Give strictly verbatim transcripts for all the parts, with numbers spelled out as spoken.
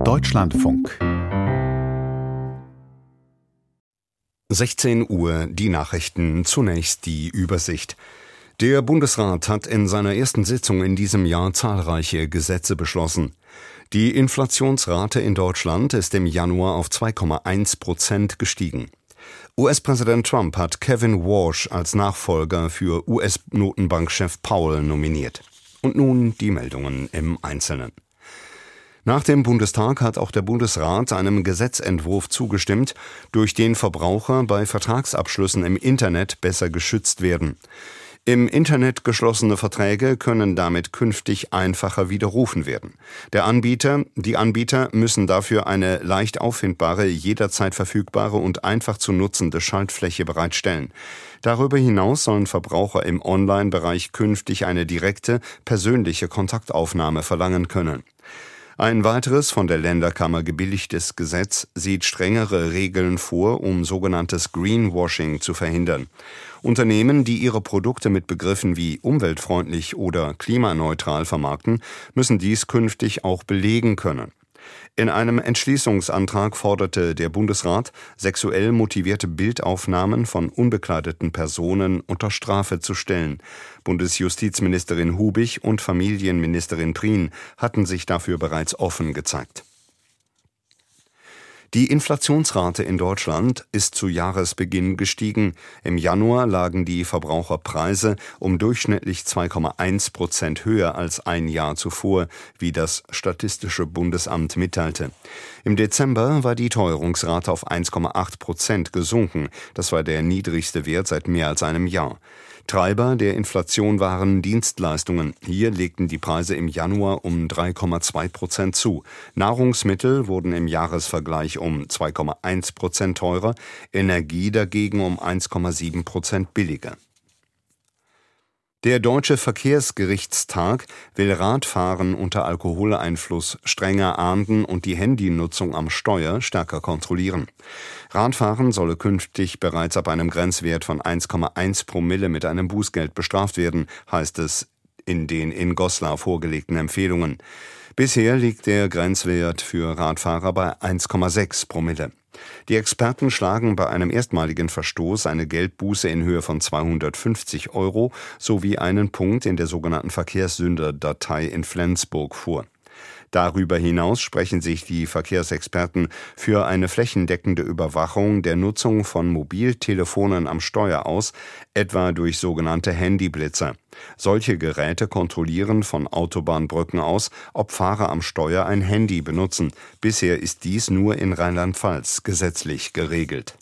Deutschlandfunk. sechzehn Uhr, die Nachrichten, zunächst die Übersicht. Der Bundesrat hat in seiner ersten Sitzung in diesem Jahr zahlreiche Gesetze beschlossen. Die Inflationsrate in Deutschland ist im Januar auf zwei Komma eins Prozent gestiegen. U S-Präsident Trump hat Kevin Warsh als Nachfolger für U S-Notenbankchef Powell nominiert. Und nun die Meldungen im Einzelnen. Nach dem Bundestag hat auch der Bundesrat einem Gesetzentwurf zugestimmt, durch den Verbraucher bei Vertragsabschlüssen im Internet besser geschützt werden. Im Internet geschlossene Verträge können damit künftig einfacher widerrufen werden. Der Anbieter, die Anbieter müssen dafür eine leicht auffindbare, jederzeit verfügbare und einfach zu nutzende Schaltfläche bereitstellen. Darüber hinaus sollen Verbraucher im Online-Bereich künftig eine direkte, persönliche Kontaktaufnahme verlangen können. Ein weiteres von der Länderkammer gebilligtes Gesetz sieht strengere Regeln vor, um sogenanntes Greenwashing zu verhindern. Unternehmen, die ihre Produkte mit Begriffen wie umweltfreundlich oder klimaneutral vermarkten, müssen dies künftig auch belegen können. In einem Entschließungsantrag forderte der Bundesrat, sexuell motivierte Bildaufnahmen von unbekleideten Personen unter Strafe zu stellen. Bundesjustizministerin Hubig und Familienministerin Prien hatten sich dafür bereits offen gezeigt. Die Inflationsrate in Deutschland ist zu Jahresbeginn gestiegen. Im Januar lagen die Verbraucherpreise um durchschnittlich zwei Komma eins Prozent höher als ein Jahr zuvor, wie das Statistische Bundesamt mitteilte. Im Dezember war die Teuerungsrate auf eins Komma acht Prozent gesunken. Das war der niedrigste Wert seit mehr als einem Jahr. Treiber der Inflation waren Dienstleistungen. Hier legten die Preise im Januar um drei Komma zwei Prozent zu. Nahrungsmittel wurden im Jahresvergleich um zwei Komma eins Prozent teurer, Energie dagegen um eins Komma sieben Prozent billiger. Der Deutsche Verkehrsgerichtstag will Radfahren unter Alkoholeinfluss strenger ahnden und die Handynutzung am Steuer stärker kontrollieren. Radfahren solle künftig bereits ab einem Grenzwert von eins Komma eins Promille mit einem Bußgeld bestraft werden, heißt es in den in Goslar vorgelegten Empfehlungen. Bisher liegt der Grenzwert für Radfahrer bei eins Komma sechs Promille. Die Experten schlagen bei einem erstmaligen Verstoß eine Geldbuße in Höhe von zweihundertfünfzig Euro sowie einen Punkt in der sogenannten Verkehrssünderdatei in Flensburg vor. Darüber hinaus sprechen sich die Verkehrsexperten für eine flächendeckende Überwachung der Nutzung von Mobiltelefonen am Steuer aus, etwa durch sogenannte Handyblitzer. Solche Geräte kontrollieren von Autobahnbrücken aus, ob Fahrer am Steuer ein Handy benutzen. Bisher ist dies nur in Rheinland-Pfalz gesetzlich geregelt.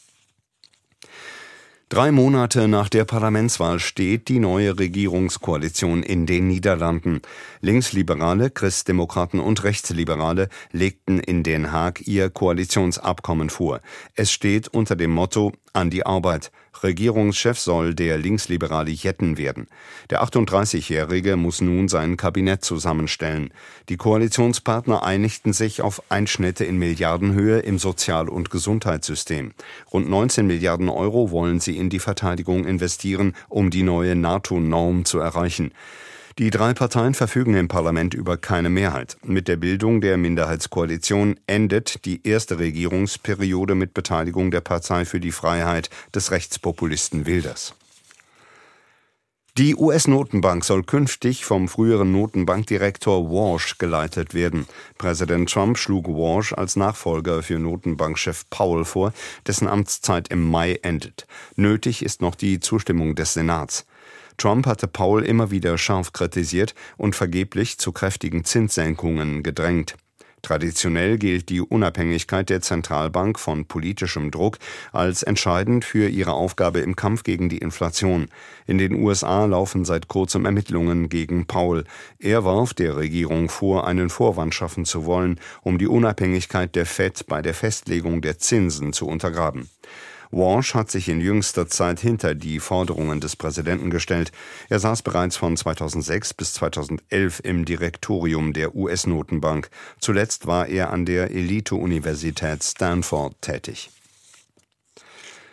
Drei Monate nach der Parlamentswahl steht die neue Regierungskoalition in den Niederlanden. Linksliberale, Christdemokraten und Rechtsliberale legten in Den Haag ihr Koalitionsabkommen vor. Es steht unter dem Motto »An die Arbeit«. Regierungschef soll der linksliberale Jetten werden. Der achtunddreißigjährige muss nun sein Kabinett zusammenstellen. Die Koalitionspartner einigten sich auf Einschnitte in Milliardenhöhe im Sozial- und Gesundheitssystem. Rund neunzehn Milliarden Euro wollen sie in die Verteidigung investieren, um die neue NATO-Norm zu erreichen. Die drei Parteien verfügen im Parlament über keine Mehrheit. Mit der Bildung der Minderheitskoalition endet die erste Regierungsperiode mit Beteiligung der Partei für die Freiheit des Rechtspopulisten Wilders. Die U S-Notenbank soll künftig vom früheren Notenbankdirektor Warsh geleitet werden. Präsident Trump schlug Warsh als Nachfolger für Notenbankchef Powell vor, dessen Amtszeit im Mai endet. Nötig ist noch die Zustimmung des Senats. Trump hatte Powell immer wieder scharf kritisiert und vergeblich zu kräftigen Zinssenkungen gedrängt. Traditionell gilt die Unabhängigkeit der Zentralbank von politischem Druck als entscheidend für ihre Aufgabe im Kampf gegen die Inflation. In den U S A laufen seit kurzem Ermittlungen gegen Powell. Er warf der Regierung vor, einen Vorwand schaffen zu wollen, um die Unabhängigkeit der Fed bei der Festlegung der Zinsen zu untergraben. Warsh hat sich in jüngster Zeit hinter die Forderungen des Präsidenten gestellt. Er saß bereits von zweitausendsechs bis zweitausendelf im Direktorium der U S-Notenbank. Zuletzt war er an der Elite-Universität Stanford tätig.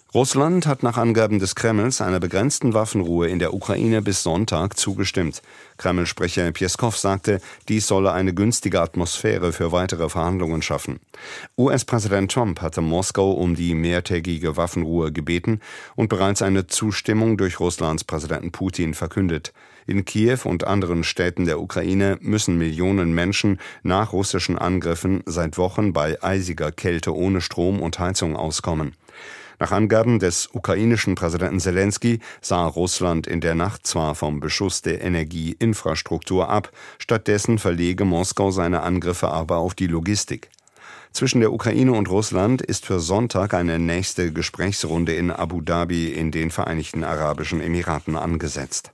Russland hat nach Angaben des Kremls einer begrenzten Waffenruhe in der Ukraine bis Sonntag zugestimmt. Kreml-Sprecher Pjeskow sagte, dies solle eine günstige Atmosphäre für weitere Verhandlungen schaffen. U S-Präsident Trump hatte Moskau um die mehrtägige Waffenruhe gebeten und bereits eine Zustimmung durch Russlands Präsidenten Putin verkündet. In Kiew und anderen Städten der Ukraine müssen Millionen Menschen nach russischen Angriffen seit Wochen bei eisiger Kälte ohne Strom und Heizung auskommen. Nach Angaben des ukrainischen Präsidenten Selenskyj sah Russland in der Nacht zwar vom Beschuss der Energieinfrastruktur ab, stattdessen verlege Moskau seine Angriffe aber auf die Logistik. Zwischen der Ukraine und Russland ist für Sonntag eine nächste Gesprächsrunde in Abu Dhabi in den Vereinigten Arabischen Emiraten angesetzt.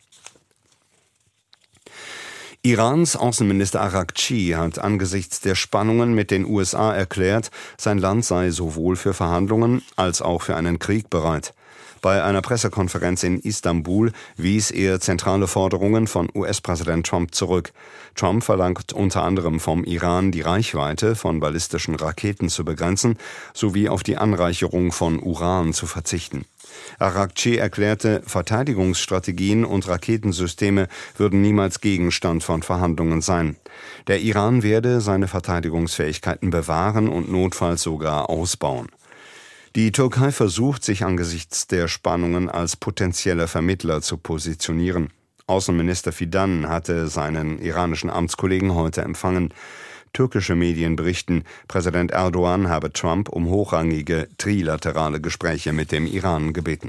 Irans Außenminister Araghchi hat angesichts der Spannungen mit den U S A erklärt, sein Land sei sowohl für Verhandlungen als auch für einen Krieg bereit. Bei einer Pressekonferenz in Istanbul wies er zentrale Forderungen von U S-Präsident Trump zurück. Trump verlangt unter anderem vom Iran, die Reichweite von ballistischen Raketen zu begrenzen, sowie auf die Anreicherung von Uran zu verzichten. Araghchi erklärte, Verteidigungsstrategien und Raketensysteme würden niemals Gegenstand von Verhandlungen sein. Der Iran werde seine Verteidigungsfähigkeiten bewahren und notfalls sogar ausbauen. Die Türkei versucht, sich angesichts der Spannungen als potenzieller Vermittler zu positionieren. Außenminister Fidan hatte seinen iranischen Amtskollegen heute empfangen. Türkische Medien berichten, Präsident Erdogan habe Trump um hochrangige trilaterale Gespräche mit dem Iran gebeten.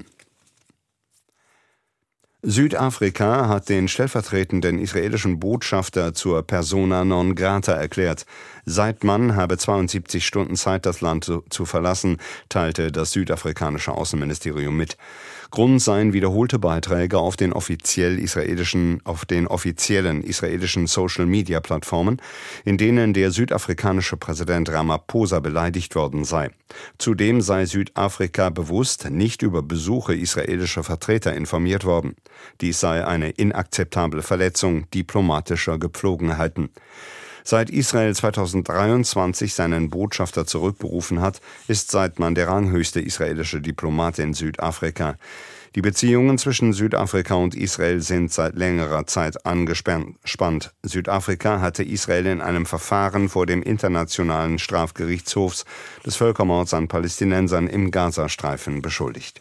Südafrika hat den stellvertretenden israelischen Botschafter zur Persona non grata erklärt. Seidmann habe zweiundsiebzig Stunden Zeit, das Land zu, zu verlassen, teilte das südafrikanische Außenministerium mit. Grund seien wiederholte Beiträge auf den offiziell israelischen, auf den offiziellen israelischen Social-Media-Plattformen, in denen der südafrikanische Präsident Ramaphosa beleidigt worden sei. Zudem sei Südafrika bewusst nicht über Besuche israelischer Vertreter informiert worden. Dies sei eine inakzeptable Verletzung diplomatischer Gepflogenheiten. Seit Israel zweitausenddreiundzwanzig seinen Botschafter zurückberufen hat, ist Seidmann der ranghöchste israelische Diplomat in Südafrika. Die Beziehungen zwischen Südafrika und Israel sind seit längerer Zeit angespannt. Südafrika hatte Israel in einem Verfahren vor dem Internationalen Strafgerichtshof des Völkermords an Palästinensern im Gazastreifen beschuldigt.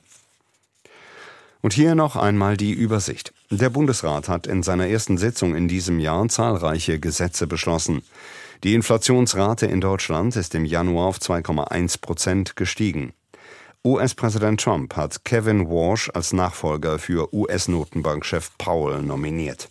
Und hier noch einmal die Übersicht. Der Bundesrat hat in seiner ersten Sitzung in diesem Jahr zahlreiche Gesetze beschlossen. Die Inflationsrate in Deutschland ist im Januar auf zwei Komma eins Prozent gestiegen. U S-Präsident Trump hat Kevin Warsh als Nachfolger für U S-Notenbankchef Powell nominiert.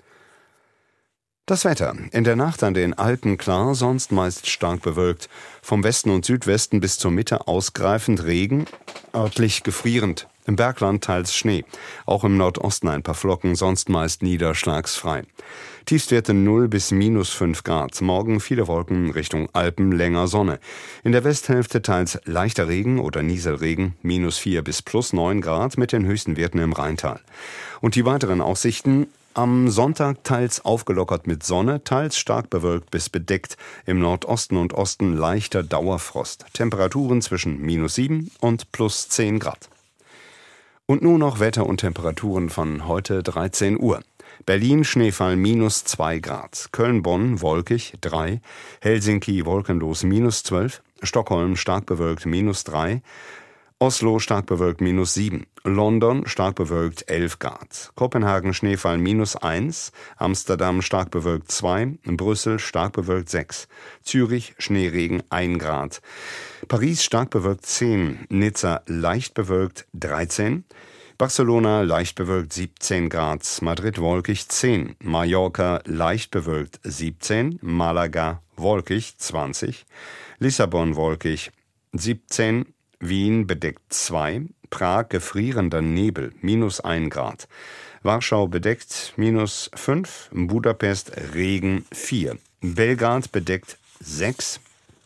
Das Wetter. In der Nacht an den Alpen klar, sonst meist stark bewölkt. Vom Westen und Südwesten bis zur Mitte ausgreifend Regen, örtlich gefrierend. Im Bergland teils Schnee. Auch im Nordosten ein paar Flocken, sonst meist niederschlagsfrei. Tiefstwerte null bis minus fünf Grad. Morgen viele Wolken Richtung Alpen, länger Sonne. In der Westhälfte teils leichter Regen oder Nieselregen, minus vier bis plus neun Grad mit den höchsten Werten im Rheintal. Und die weiteren Aussichten: am Sonntag teils aufgelockert mit Sonne, teils stark bewölkt bis bedeckt. Im Nordosten und Osten leichter Dauerfrost. Temperaturen zwischen minus sieben und plus zehn Grad. Und nun noch Wetter und Temperaturen von heute dreizehn Uhr. Berlin Schneefall minus zwei Grad, Köln-Bonn wolkig drei, Helsinki wolkenlos minus zwölf, Stockholm stark bewölkt minus drei, Oslo stark bewölkt minus sieben, London stark bewölkt elf Grad, Kopenhagen Schneefall minus eins, Amsterdam stark bewölkt zwei, Brüssel stark bewölkt sechs, Zürich Schneeregen ein Grad, Paris stark bewölkt zehn, Nizza leicht bewölkt dreizehn, Barcelona leicht bewölkt siebzehn Grad, Madrid wolkig zehn, Mallorca leicht bewölkt siebzehn, Malaga wolkig zwanzig, Lissabon wolkig siebzehn, Wien bedeckt zwei, Prag gefrierender Nebel, minus ein Grad, Warschau bedeckt, minus fünf, Budapest Regen vier, Belgrad bedeckt sechs,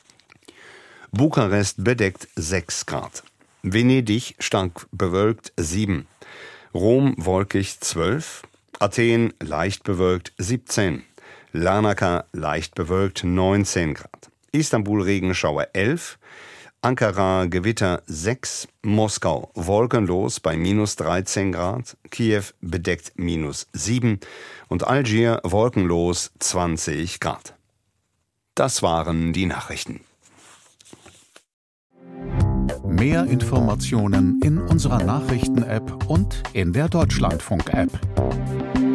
Bukarest bedeckt sechs Grad, Venedig stark bewölkt sieben, Rom wolkig zwölf, Athen leicht bewölkt siebzehn, Larnaca leicht bewölkt neunzehn Grad, Istanbul Regenschauer elf, Ankara Gewitter sechs, Moskau wolkenlos bei minus dreizehn Grad, Kiew bedeckt minus sieben und Algier wolkenlos zwanzig Grad. Das waren die Nachrichten. Mehr Informationen in unserer Nachrichten-App und in der Deutschlandfunk-App.